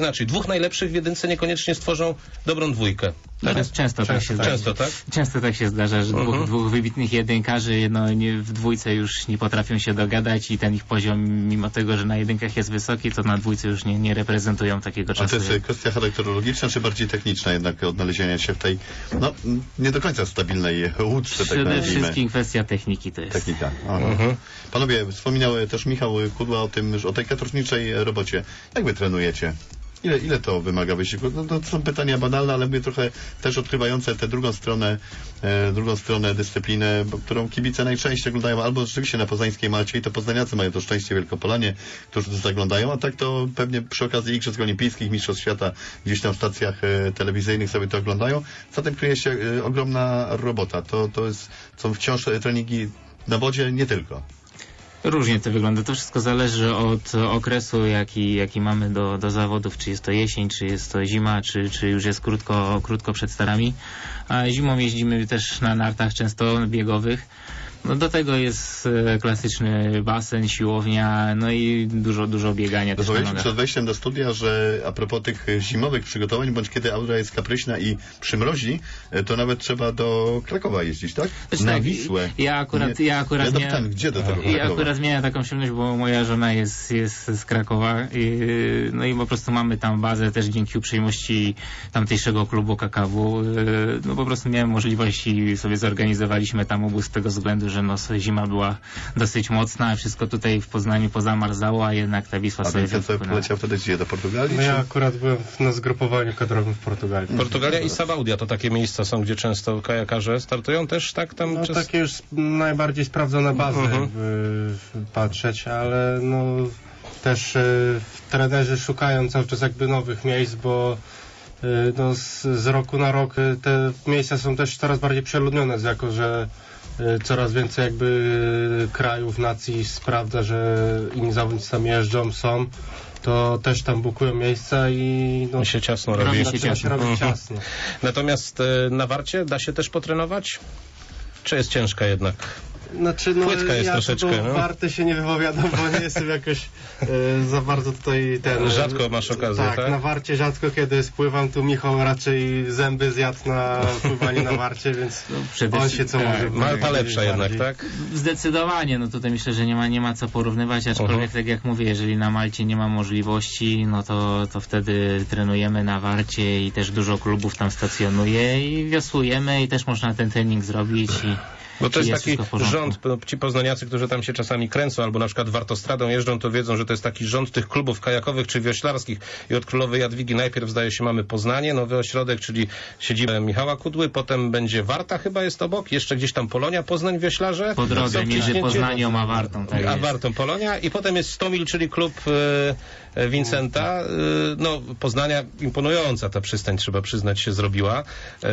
inaczej, dwóch najlepszych w jedynce niekoniecznie stworzą dobrą dwójkę. Tak? Często, często tak się zdarza. Często, tak? Często tak się zdarza, że dwóch, Mhm. dwóch wybitnych jedynkarzy no, nie, w dwójce już nie potrafią się dogadać i ten ich poziom, mimo tego, że na jedynkach jest wysoki, to na dwójce już nie, nie reprezentują takiego A czasu. to jest kwestia charakterologiczna, czy bardziej techniczna jednak odnalezienia się w tej, no, nie do końca stabilnej łódce, tak Przede nazwijmy. wszystkim kwestia techniki to jest. Technika. Aha. Mhm. Panowie, wspominał też Michał Kudła o tym, że o tej katorżniczej robocie. Jak wy trenujecie? Ile, ile to wymaga wysiłku? No, to są pytania banalne, ale mówię trochę też odkrywające tę drugą stronę, e, drugą stronę dyscypliny, bo, którą kibice najczęściej oglądają albo rzeczywiście na poznańskiej Malcie i to poznaniacy mają to szczęście Wielkopolanie, którzy to zaglądają, a tak to pewnie przy okazji Igrzysk Olimpijskich, Mistrzostw Świata gdzieś tam w stacjach e, telewizyjnych sobie to oglądają. Zatem kryje się e, ogromna robota. To, to jest, są wciąż e, treningi na wodzie, nie tylko. Różnie to wygląda. To wszystko zależy od okresu, jaki, jaki mamy do, do zawodów. Czy jest to jesień, czy jest to zima, czy, czy już jest krótko, krótko przed starami. A zimą jeździmy też na nartach często biegowych. No do tego jest e, klasyczny basen, siłownia, no i dużo, dużo biegania też na Rozmawialiśmy nogach. przed wejściem do studia, że a propos tych zimowych przygotowań, bądź kiedy aura jest kapryśna i przymrozi, to nawet trzeba do Krakowa jeździć, tak? Znaczy Na tak, Wisłę. Ja akurat, Nie, ja akurat ja miałem, dopytałem, gdzie do tego ja Krakowa? akurat miałem taką przyjemność, bo moja żona jest, jest z Krakowa i, no i po prostu mamy tam bazę też dzięki uprzejmości tamtejszego klubu K K W. No po prostu miałem możliwość i sobie zorganizowaliśmy tam obóz z tego względu, że no zima była dosyć mocna, a wszystko tutaj w Poznaniu pozamarzało, a jednak ta Wisła A sobie więc co wypłynęła. poleciał wtedy gdzie? Do Portugalii? No ja czy- akurat byłem na zgrupowaniu kadrowym w Portugalii. Portugalia i Sabaudia to takie miejsca są, gdzie często kajakarze startują też, tak? Tam No czas... takie już najbardziej sprawdzone bazy Mhm. jakby patrzeć, ale no też y, trenerzy szukają cały czas jakby nowych miejsc, bo y, no z, z roku na rok y, te miejsca są też coraz bardziej przeludnione, jako że y, coraz więcej jakby y, krajów, nacji sprawdza, że inni zawodnicy tam jeżdżą, są, to też tam bukują miejsca i no I się ciasno Robi robi. się zaczyna się ciasno. robić Mhm. ciasno. Natomiast e, na Warcie da się też potrenować? Czy jest ciężka jednak? Znaczy, no, Płytka jest ja troszeczkę, do no. Warty się nie wypowiadam, bo nie jestem jakoś e, za bardzo tutaj ten... Rzadko masz okazję, tak? tak? na Warcie rzadko kiedy spływam, tu Michał raczej zęby zjadł na pływanie na Warcie, więc No, przede on wszystkim- się co tak, może... Malta lepsza jednak, bardziej. tak? Zdecydowanie, no tutaj myślę, że nie ma, nie ma co porównywać, aczkolwiek Mhm. tak jak mówię, jeżeli na Malcie nie ma możliwości, no to, to wtedy trenujemy na Warcie i też dużo klubów tam stacjonuje i wiosłujemy i też można ten trening zrobić i Bo to i jest taki wszystko w porządku. rząd, no, ci poznaniacy, którzy tam się czasami kręcą, albo na przykład wartostradą jeżdżą, to wiedzą, że to jest taki rząd tych klubów kajakowych czy wioślarskich. I od Królowej Jadwigi najpierw, zdaje się, mamy Poznanie, Nowy Ośrodek, czyli siedzibę Michała Kudły, potem będzie Warta chyba jest obok, jeszcze gdzieś tam Polonia, Poznań, wioślarze. po drodze Są między wciśnięci- Poznanią a Wartą. Tak a jest. Wartą Polonia i potem jest Stomil, czyli klub e, e, Vincenta. E, no, Poznania imponująca ta przystań, trzeba przyznać, się zrobiła. E,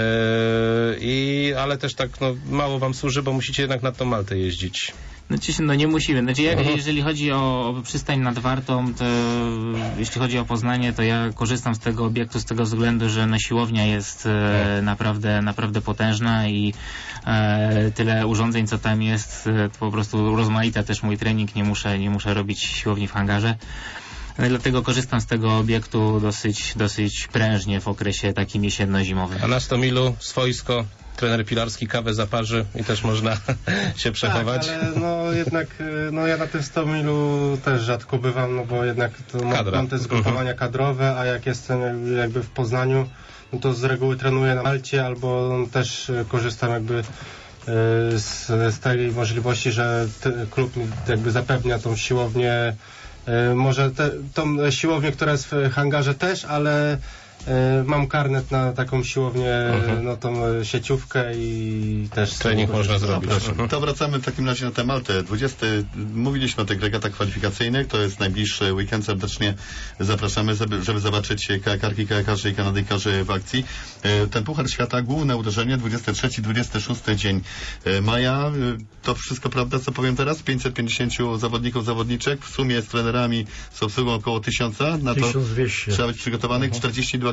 i, ale też tak no, mało wam służy, bo musicie jednak na tą Maltę jeździć. Znaczy, no nie musimy. Znaczy, jak, Mhm. jeżeli chodzi o, o przystań nad Wartą, to jeśli chodzi o Poznanie, to ja korzystam z tego obiektu z tego względu, że no, siłownia jest e, naprawdę, naprawdę potężna i e, tyle urządzeń, co tam jest, e, to po prostu rozmaita też mój trening, nie muszę, nie muszę robić siłowni w hangarze. No, dlatego korzystam z tego obiektu dosyć, dosyć prężnie w okresie takim jesienno-zimowym. A na Stomilu swojsko, trener Pilarski kawę zaparzy i też można się przechować. Tak, ale no jednak y, no ja na tym Stomilu też rzadko bywam, no bo jednak to mam, Kadra. mam te zgrupowania kadrowe, a jak jestem jakby, jakby w Poznaniu, no to z reguły trenuję na Malcie albo też y, korzystam jakby y, z, z tej możliwości, że t, klub mi jakby zapewnia tą siłownię, y, może te, tą siłownię, która jest w hangarze też, ale E, mam karnet na taką siłownię, Mhm. no tą e, sieciówkę i też... Trening można zrobić. Proszę. Mhm. To wracamy w takim razie na tę Maltę. dwudziesty Mówiliśmy o tych regatach kwalifikacyjnych. To jest najbliższy weekend. Serdecznie zapraszamy, żeby, żeby zobaczyć kajakarki, kajakarzy i kanadyjkarzy w akcji. E, Ten Puchar Świata, główne uderzenie, dwudziesty trzeci dwudziesty szósty dzień e, maja. E, To wszystko prawda, co powiem teraz? pięćset pięćdziesięciu zawodników, zawodniczek. W sumie z trenerami, z obsługą około tysiąca. Na to tysiąc dwieście. trzeba być przygotowanych. czterdzieści dwa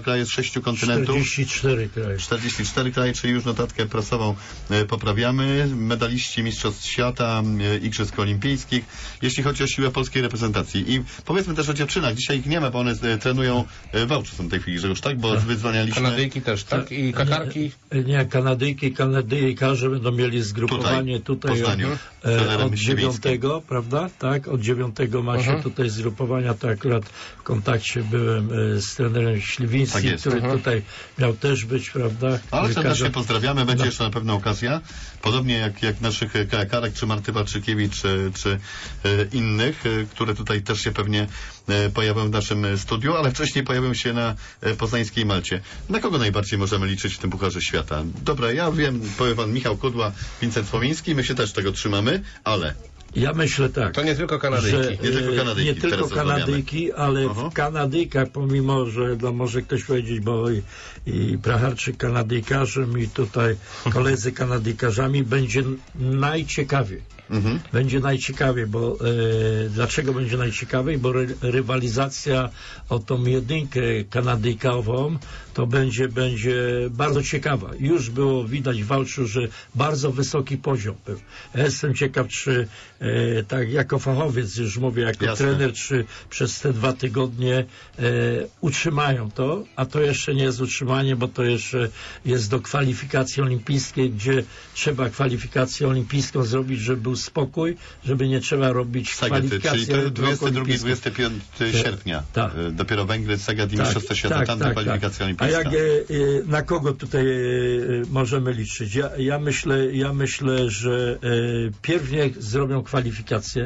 kraje z sześciu kontynentów. czterdzieści cztery kraje. czterdzieści cztery kraje, czyli już notatkę prasową e, poprawiamy. Medaliści Mistrzostw Świata, e, Igrzysk Olimpijskich, jeśli chodzi o siłę polskiej reprezentacji. I powiedzmy też o dziewczynach. Dzisiaj ich nie ma, bo one e, trenują e, w Wałczu są w tej chwili, że już tak, bo wyzwanialiśmy... Kanadyjki też, tak? I kakarki? Nie, nie Kanadyjki, Kanadyjkarze będą mieli zgrupowanie tutaj, tutaj Poznaniu, od, od dziewiątego, prawda? Tak, od dziewiątego ma się uh-huh. tutaj zgrupowania, to akurat w kontakcie byłem e, z trenerem Śliwińskim, tak który uh-huh. tutaj miał też być, prawda? Ale serdecznie pozdrawiamy, będzie no. jeszcze na pewno okazja, podobnie jak, jak naszych kajakarek, czy Marty Baczykiewicz, czy, czy e, innych, e, które tutaj też się pewnie e, pojawią w naszym studiu, ale wcześniej pojawią się na e, poznańskiej Malcie. Na kogo najbardziej możemy liczyć w tym Pucharze Świata? Dobra, ja wiem, powie pan Michał Kudła, Wincent Słowiński, my się też tego trzymamy, ale... Ja myślę tak. To nie tylko Kanadyjki. Że, nie tylko Kanadyjki, nie tylko Kanadyjki ale Aha. w Kanadyjkach, pomimo, że no, może ktoś powiedzieć, bo i, i Pracharczyk Kanadyjkarzem i tutaj koledzy Kanadyjkarzami, będzie najciekawiej. Mhm. Będzie najciekawiej, bo e, dlaczego będzie najciekawiej? Bo ry, rywalizacja o tą jedynkę kanadyjkową to będzie, będzie bardzo ciekawa. Już było widać w Wałczu, że bardzo wysoki poziom był. Ja jestem ciekaw, czy e, tak jako fachowiec, już mówię, jako Jasne. trener, czy przez te dwa tygodnie e, utrzymają to, a to jeszcze nie jest utrzymanie, bo to jeszcze jest do kwalifikacji olimpijskiej, gdzie trzeba kwalifikację olimpijską zrobić, żeby był spokój, żeby nie trzeba robić kwalifikacji. Czyli to dwudziestego drugiego do dwudziestego piątego sierpnia. Tak. Dopiero Węgry, Sagat i tak, Mistrzostwa Świata, tak, tam tak, kwalifikacja tak. olimpijska. A jak, e, na kogo tutaj e, możemy liczyć? Ja, ja, myślę, ja myślę, że e, pierw niech zrobią kwalifikację.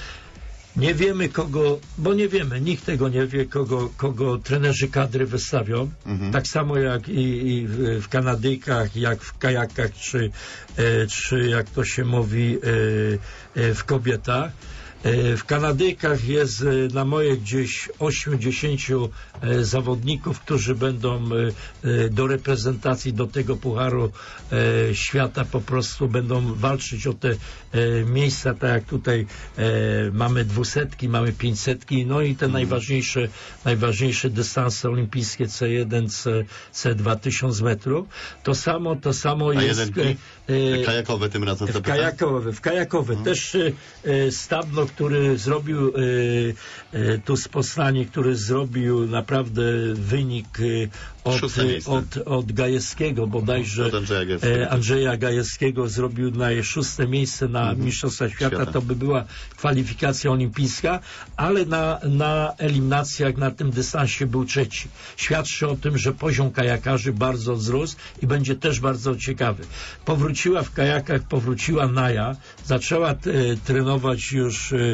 Nie wiemy kogo, bo nie wiemy, nikt tego nie wie, kogo, kogo trenerzy kadry wystawią. Mhm. Tak samo jak i, i w, w Kanadyjkach, jak w kajakach, czy, e, czy jak to się mówi e, e, w kobietach. W Kanadyjkach jest na moje gdzieś osiem dziesięć zawodników, którzy będą do reprezentacji, do tego Pucharu Świata po prostu będą walczyć o te miejsca, tak jak tutaj mamy dwusetki, mamy pięćsetki, no i te mm. najważniejsze, najważniejsze dystanse olimpijskie C jeden, C, C2, tysiąc metrów. To samo, to samo A jest... E, kajakowe tym razem w kajakowe, w kajakowe. Hmm. Też e, Stabno, który zrobił e, e, tu z Poznania, który zrobił naprawdę wynik e, od, od, od Gajewskiego, bodajże od Andrzeja Gajewskiego. E, Andrzeja Gajewskiego zrobił na szóste miejsce na hmm. Mistrzostwach Świata, Świata, to by była kwalifikacja olimpijska, ale na, na eliminacjach na tym dystansie był trzeci. Świadczy o tym, że poziom kajakarzy bardzo wzrósł i będzie też bardzo ciekawy. Powróciła w kajakach, powróciła Naja, zaczęła e, trenować już e,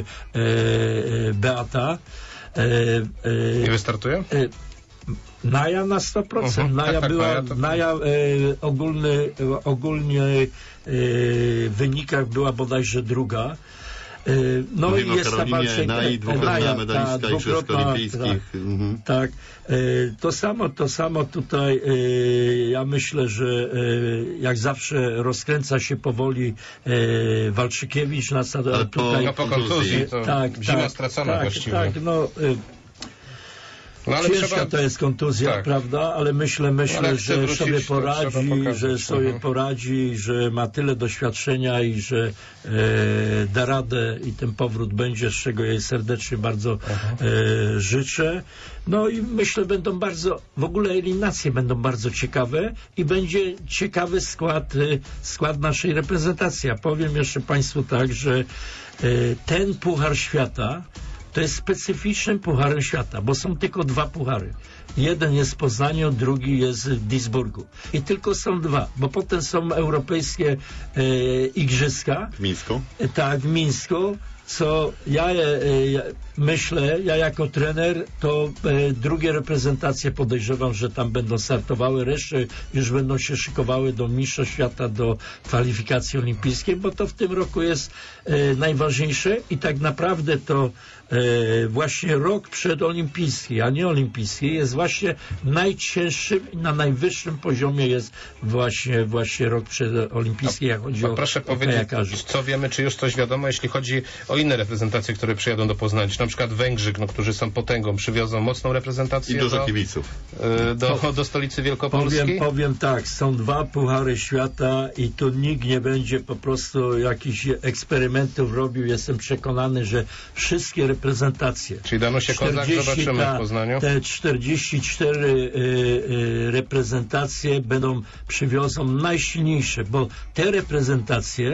e, Beata. E, e, I wystartuje? E, Naja na sto procent. Uh-huh. Naja tak, tak, była, Naja, to... Naja e, ogólny, ogólnie e, w wynikach była bodajże druga. No Mówimy i jest ta walka Nai, dwukrotna medalistka Igrzysk Olimpijskich. Tak, mhm. tak. To samo, to samo tutaj ja myślę, że jak zawsze rozkręca się powoli Walczykiewicz na Ale tutaj, po, po kontuzji to tak, zima tak, stracona tak, właściwie. Tak, no, No, ale ciężka trzeba... to jest kontuzja, tak. prawda? Ale myślę, myślę, ale że wrócić, sobie poradzi, że sobie mhm. poradzi, że ma tyle doświadczenia i że e, da radę i ten powrót będzie, z czego jej serdecznie bardzo e, życzę. No i myślę, będą bardzo, w ogóle eliminacje będą bardzo ciekawe i będzie ciekawy skład, skład naszej reprezentacji. Ja powiem jeszcze Państwu tak, że e, ten Puchar Świata to jest specyficznym Pucharem Świata, bo są tylko dwa puchary. Jeden jest w Poznaniu, drugi jest w Duisburgu. I tylko są dwa, bo potem są europejskie e, igrzyska. W Mińsku? E, tak, w Mińsku. Co ja, e, ja myślę, ja jako trener, to e, drugie reprezentacje podejrzewam, że tam będą startowały, resztę już będą się szykowały do Mistrzostw Świata, do kwalifikacji olimpijskiej, bo to w tym roku jest e, najważniejsze i tak naprawdę to e, właśnie rok przedolimpijski, a nie olimpijski, jest właśnie najcięższym i na najwyższym poziomie jest właśnie, właśnie rok przedolimpijski, jak chodzi o Proszę o powiedzieć, kajakarzy. co wiemy, czy już coś wiadomo, jeśli chodzi o inne reprezentacje, które przyjadą do Poznania, czy na przykład Węgrzy, no, którzy są potęgą, przywiozą mocną reprezentację I dużo do, kibiców. y, do, do stolicy Wielkopolskiej? Powiem, powiem tak, są dwa puchary świata i tu nikt nie będzie po prostu jakichś eksperymentów robił. Jestem przekonany, że wszystkie reprezentacje, Czyli Danusię Kozak zobaczymy ta, w Poznaniu? te czterdzieści cztery y, y, reprezentacje będą, przywiozą najsilniejsze, bo te reprezentacje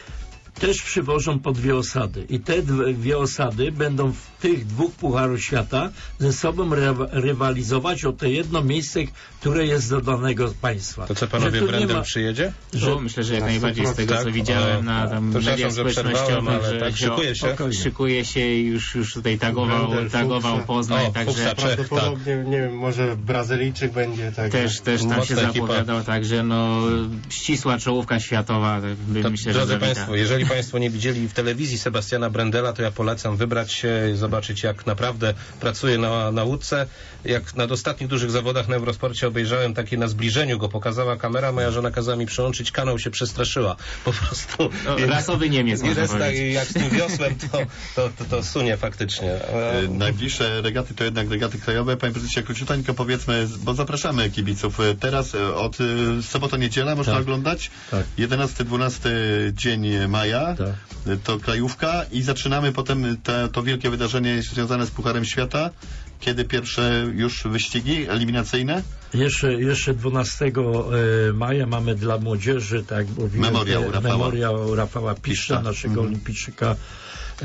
też przywożą po dwie osady i te dwie osady będą w tych dwóch pucharów świata ze sobą ry- rywalizować o to jedno miejsce, które jest do danego państwa. To co, panowie, Że tu nie Brendel ma- przyjedzie? że- No, myślę, że jak najbardziej z tego, tak? co widziałem O, na tam przepraszam, mediach że przerwałem, społecznościowych, ale że tak, szykuje się. Spokojnie. szykuje się i już, już tutaj tagował, Brendel, tagował Fuchsa. Poznań, O, także Fuchsa, Czech, Prawdopodobnie, nie wiem, może Brazylijczyk będzie, tak. też, też tam Mocna się ekipa. zapowiadał, także no ścisła czołówka światowa, bym To, myślę, że drodzy zawita. Państwo, jeżeli Państwo nie widzieli w telewizji Sebastiana Brendela, to ja polecam wybrać się i zobaczyć, jak naprawdę pracuje na, na łódce. Jak na ostatnich dużych zawodach na Eurosporcie obejrzałem takie na zbliżeniu go, pokazała kamera, moja żona kazała mi przełączyć kanał, się przestraszyła. Po prostu. No, rasowy Niemiec, I można reszta, powiedzieć. jak z tym wiosłem, to, to, to, to sunie faktycznie. E, Najbliższe regaty to jednak regaty krajowe. Panie prezydencie, króciuteńko powiedzmy, bo zapraszamy kibiców. E, Teraz e, od e, sobota, niedziela można Tak. oglądać. Tak. jedenasty dwunasty dzień maja. Tak. E, To krajówka i zaczynamy potem te, to wielkie wydarzenie związane z Pucharem Świata. Kiedy pierwsze już wyścigi eliminacyjne? Jeszcze, jeszcze dwunastego maja mamy dla młodzieży, tak jak mówiłem, Memoriał te- Rafała. memoriał Rafała Piszcza, Piszcza. naszego Mhm. olimpijczyka e,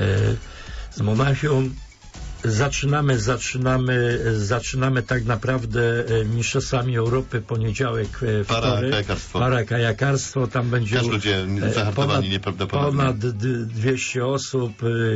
z Monachium. Zaczynamy, zaczynamy, zaczynamy tak naprawdę e, mistrzostwami Europy poniedziałek, e, Para wtorek. kajakarstwo. Para kajakarstwo, tam będzie Też ludzie e, zahartowani nieprawdopodobnie. ponad d- dwieście osób.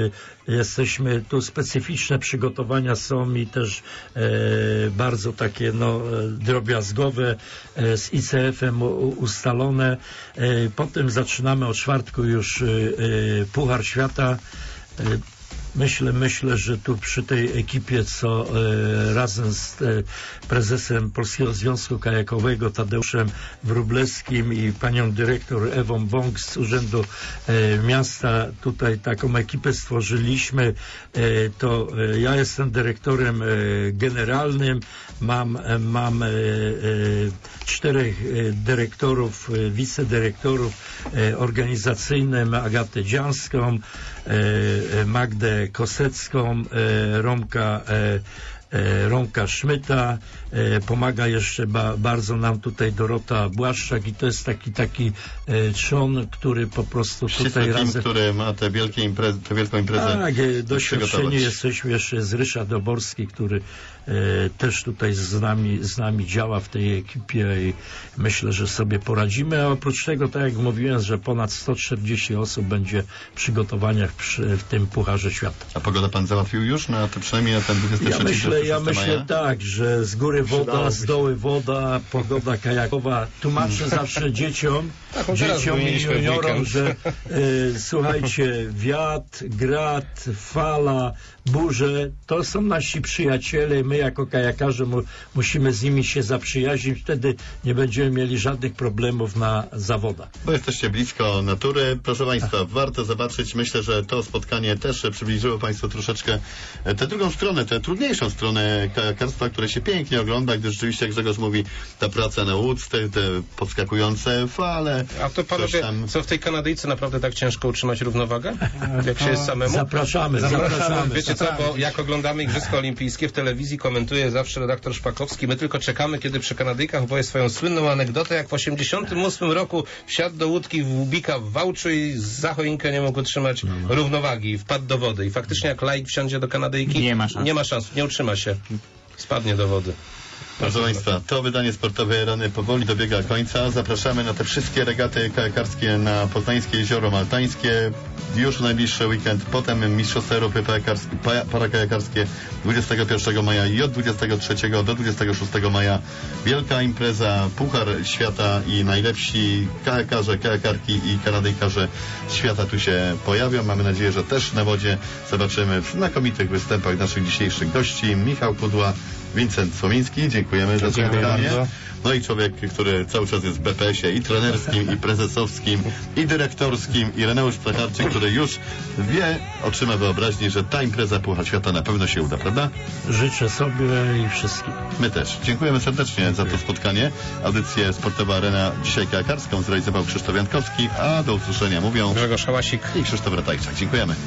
e, Jesteśmy tu, specyficzne przygotowania są i też e, bardzo takie no, e, drobiazgowe e, z I C F-em u, ustalone. E, potem zaczynamy od czwartku już e, e, Puchar Świata. E, Myślę, myślę, że tu przy tej ekipie, co e, razem z e, prezesem Polskiego Związku Kajakowego Tadeuszem Wróblewskim i panią dyrektor Ewą Bąk z Urzędu e, Miasta tutaj taką ekipę stworzyliśmy, e, to e, ja jestem dyrektorem e, generalnym, mam, e, mam e, e, czterech e, dyrektorów, e, wicedyrektorów e, organizacyjnym, Agatę Dzianską, e, Magdę Kosecką, e, Romka e, e, Romka Szmyta, e, pomaga jeszcze ba, bardzo nam tutaj Dorota Błaszczak i to jest taki taki e, trzon, który po prostu Ścisły tutaj team, razem... który ma te wielkie imprezy, tę wielką imprezę Tak, e, doświadczeni przygotować. jesteśmy jeszcze z Ryszard Doborski, który e, też tutaj z nami, z nami działa w tej ekipie i myślę, że sobie poradzimy, a oprócz tego, tak jak mówiłem, że ponad sto czterdzieści osób będzie w przygotowaniach przy, w tym Pucharze Świata. A pogodę pan załatwił już? Na to przynajmniej na ten dwudziesty Ja trzeci myślę, ja maja? myślę tak, że z góry woda, Przydałoby z się. dołu woda, pogoda kajakowa. Tłumaczę zawsze dzieciom, Taką teraz dzieciom i wymieniliśmy w juniorom, weekend. że y, słuchajcie, wiatr, grat, fala, burze, to są nasi przyjaciele. My jako kajakarze mu, musimy z nimi się zaprzyjaźnić. Wtedy nie będziemy mieli żadnych problemów na zawodach. Bo jesteście blisko natury. Proszę Państwa, warto zobaczyć. Myślę, że to spotkanie też przybliżyło Państwu troszeczkę tę drugą stronę, tę trudniejszą stronę kajakarstwa, które się pięknie ogląda, gdy rzeczywiście, jak Grzegorz mówi, ta praca na łódce, te podskakujące fale. A to coś panowie, tam. co w tej Kanadyjce naprawdę tak ciężko utrzymać równowagę? Jak się jest samemu? Zapraszamy, zapraszamy. Wiecie co, bo jak oglądamy Igrzyska Olimpijskie w telewizji, komentuje zawsze redaktor Szpakowski, my tylko czekamy, kiedy przy Kanadyjkach opowie swoją słynną anegdotę, jak w osiemdziesiątym ósmym roku wsiadł do łódki w Łubika w Wałczu i za choinkę nie mógł utrzymać No, no. równowagi, wpadł do wody. I faktycznie jak laik wsiądzie do Kanadyjki, Nie ma szans. nie ma szans, nie utrzyma się, spadnie do wody. Proszę Państwa, to wydanie sportowe Rany powoli dobiega końca. Zapraszamy na te wszystkie regaty kajakarskie na Poznańskie Jezioro Maltańskie. już w najbliższy weekend, potem Mistrzostwa Europy parakajakarskie dwudziestego pierwszego maja i od dwudziestego trzeciego do dwudziestego szóstego maja wielka impreza, Puchar Świata i najlepsi kajakarze, kajakarki i kanadyjkarze świata tu się pojawią. Mamy nadzieję, że też na wodzie zobaczymy w znakomitych występach naszych dzisiejszych gości. Michał Kudła, Wincent Słomiński, dziękujemy za spotkanie. No i człowiek, który cały czas jest w B P S-ie i trenerskim, i prezesowskim, i dyrektorskim, i Reneusz Plecharczyk, który już wie, otrzyma wyobraźni, że ta impreza Puchar Świata na pewno się uda, prawda? Życzę sobie i wszystkim. My też. Dziękujemy serdecznie Dziękuję. za to spotkanie. Audycję Sportowa Arena dzisiaj kajakarską zrealizował Krzysztof Jankowski, a do usłyszenia mówią Grzegorz Hałasik i Krzysztof Ratajczak. Dziękujemy.